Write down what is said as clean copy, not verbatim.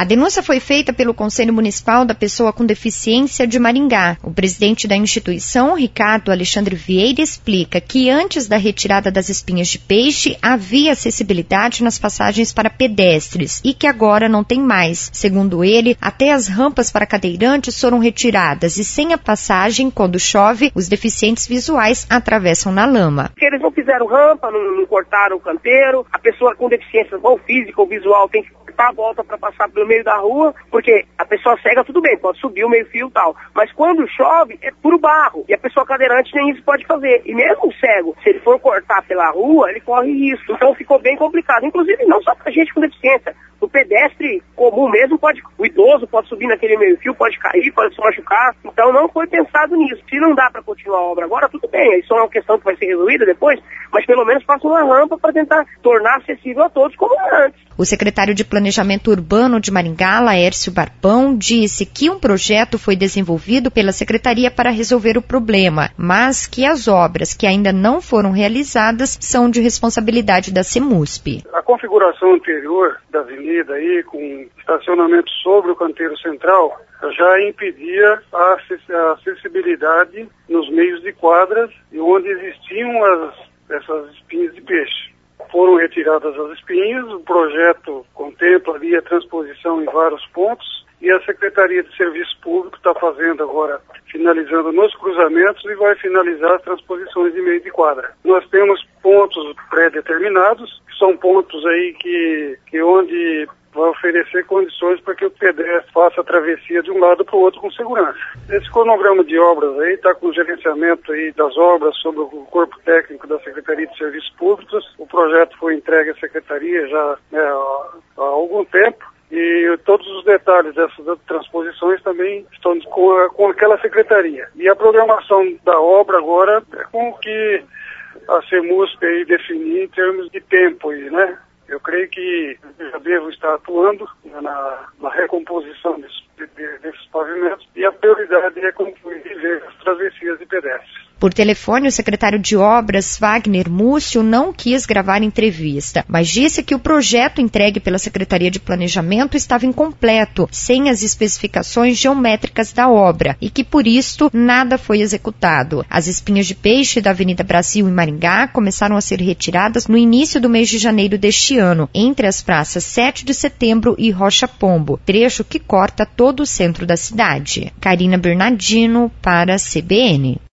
A denúncia foi feita pelo Conselho Municipal da Pessoa com Deficiência de Maringá. O presidente da instituição, Ricardo Alexandre Vieira, explica que antes da retirada das espinhas de peixe havia acessibilidade nas passagens para pedestres e que agora não tem mais. Segundo ele, até as rampas para cadeirantes foram retiradas e sem a passagem, quando chove, os deficientes visuais atravessam na lama. Eles não fizeram rampa, não cortaram o canteiro, a pessoa com deficiência ou física ou visual tem que dar a volta para passar pelo meio da rua, porque a pessoa cega tudo bem, pode subir o meio-fio e tal, mas quando chove é puro barro e a pessoa cadeirante nem isso pode fazer. E mesmo o cego, se ele for cortar pela rua, ele corre risco. Então ficou bem complicado, inclusive não só para gente com deficiência. O pedestre comum mesmo o idoso pode subir naquele meio-fio, pode cair, pode se machucar. Então não foi pensado nisso. Se não dá para continuar a obra agora, tudo bem. Isso é uma questão que vai ser resolvida depois, mas pelo menos faça uma rampa para tentar tornar acessível a todos como era antes. O secretário de Planejamento Urbano de Maringá, Laércio Barbão, disse que um projeto foi desenvolvido pela Secretaria para resolver o problema, mas que as obras que ainda não foram realizadas são de responsabilidade da CEMUSP. A configuração anterior da avenida aí, com estacionamento sobre o canteiro central, já impedia a acessibilidade nos meios de quadras e onde existiam essas espinhas de peixe. Foram retiradas as espinhas, o projeto contempla ali a transposição em vários pontos e a Secretaria de Serviço Público está fazendo agora, finalizando nos cruzamentos e vai finalizar as transposições de meio de quadra. Nós temos pontos pré-determinados, que são pontos aí que onde vai oferecer condições para que o pedestre faça a travessia de um lado para o outro com segurança. Esse cronograma de obras aí está com o gerenciamento aí das obras sob o corpo técnico da Secretaria de Serviços Públicos. O projeto foi entregue à Secretaria já há algum tempo e todos os detalhes dessas transposições também estão com aquela Secretaria. E a programação da obra agora é com o que a CEMUSP aí definir em termos de tempo aí, né? Eu creio que já devo estar atuando na recomposição desses pavimentos e a prioridade é concluir as travessias de pedestres. Por telefone, o secretário de Obras, Wagner Múcio, não quis gravar entrevista, mas disse que o projeto entregue pela Secretaria de Planejamento estava incompleto, sem as especificações geométricas da obra, e que, por isso, nada foi executado. As espinhas de peixe da Avenida Brasil em Maringá começaram a ser retiradas no início do mês de janeiro deste ano, entre as praças 7 de Setembro e Rocha Pombo, trecho que corta todo o centro da cidade. Karina Bernardino, para a CBN.